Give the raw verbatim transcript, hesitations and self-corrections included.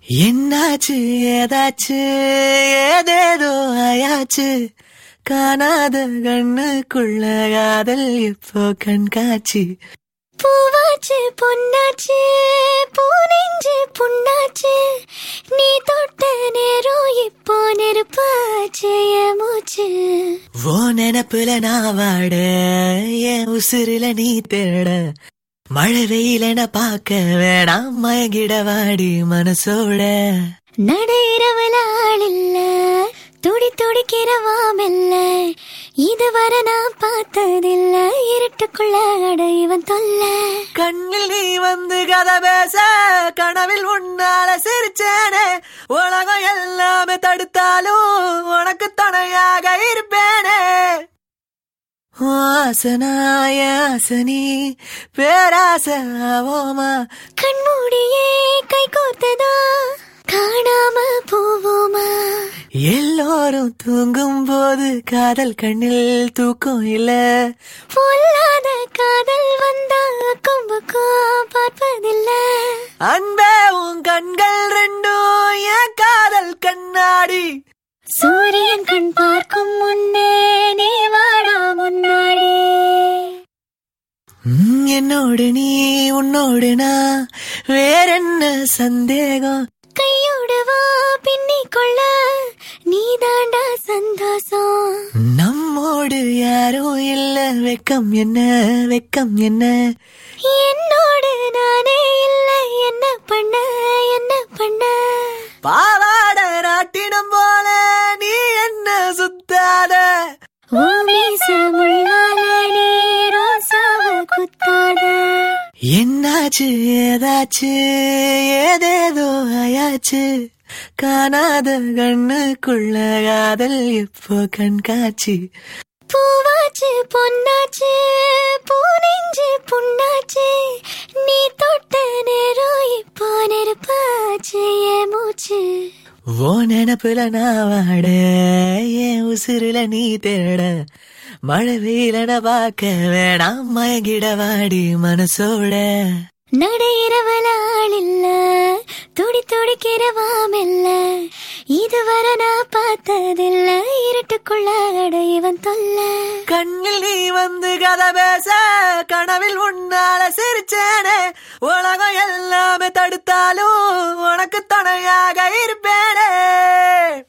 என்னாச்சு ஏதாச்சு ஏதேதோ ஆயாச்சு காணாத கண்ணுக்குள்ள காதல் இப்போ கண்காட்சி. பூவாச்சு பொன்னாச்சு பூனெஞ்சு புண்ணாச்சு நீ தொட்ட நேரம் இப்போ நெருப்பாச்சு என் மூச்சு. ஓ நினப்புல நான் வாட என் உசுருல நீ தேட மழை வெயிலென பார்க்க வேணாம் மயங்கிட வாடி மனசோட. நடையிறவல ஆள் இல்ல துடி துடிக்கிறவாமில்ல இதுவரை நான் பார்த்ததில்ல இருட்டுக்குள்ள அடைவன் தொல்ல. கண்ணில் நீ வந்து கதை பேச கனவில் உன்னால சிரிச்சேனே உலகம் எல்லாமே தடுத்தாலும் உனக்கு துணையாக இருப்பேனே. ஆசனாய ஆசனி பேராசவோமா கண்மூடியே கை கோர்த்ததா காணாம போவோமா. எல்லோரும் தூங்கும் போது காதல் கண்ணில் தூக்கம் இல்ல பொல்லாத காதல் வந்தா கும்புக்கும் பார்ப்பதில்ல. அன்பே உன் கண்கள் ரெண்டும் என் காதல் கண்ணாடி. சூரியன் கண் பார்க்கும் முன்னே நீ வாடா முன்னாடி. என்னோடு நீ உன்னோடு நான் வேறென்ன சந்தேகம். கையோடு வா பின்னி கொள்ள நீ தாண்டா சந்தோஷம். நம்மோடு யாரும் இல்ல வெக்கம் என்ன வெக்கம் என்ன. என்னோடு நானே இல்ல என்ன பண்ண என்ன பண்ண. பாவாட நாட்டினம் போல நீ என்ன சுத்தாத குத்தாத. என்னாச்சு ஏதாச்சு ஏதேதோ ஆயாச்சு காணாத கண்ணுக்குள்ள காதல் இப்போ கண்காட்சி. பூவாச்சு பொன்னாச்சு பூனெஞ்சு புண்ணாச்சு நீ தொட்ட நேரம் இப்போ நெருப்பாச்சு என் மூச்சு. ஓ நினப்புல நான் வாட என் உசுருல நீ தேட மழை வெயிலென பார்க்க வேணாம் மயங்கிட வாடி மனசோட. நடையிறவல ஆள் இல்ல துடி துடிக்கிறவாமில்ல இதுவரை நான் பார்த்ததில்ல இருட்டுக்குள்ள அடைவன் தொல்ல. கண்ணில் நீ வந்து கதை பேச கனவில் உன்னால சிரிச்சேனே உலகம் எல்லாமே தடுத்தாலும் உனக்கு துணையாக இருப்பேனே.